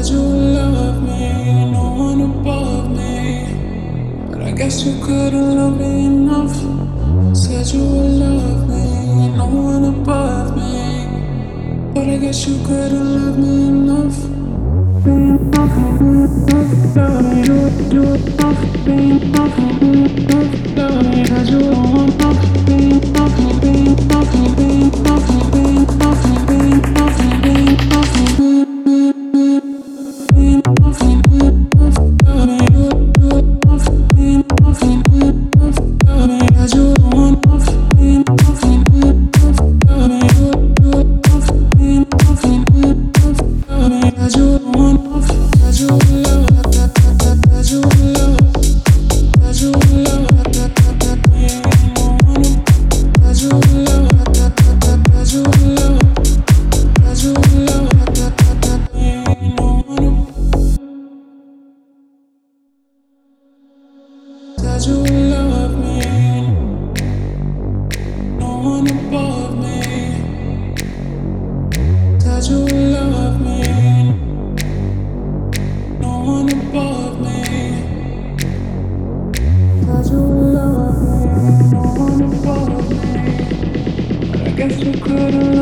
you love me, no one above me. But I guess you couldn't love me enough. Said you would love me, no one above me. But I guess you couldn't love me enough. Said you love me, no one above me. Said you love me, no one above me. Said you love me, no one above me. But I guess you couldn't love me.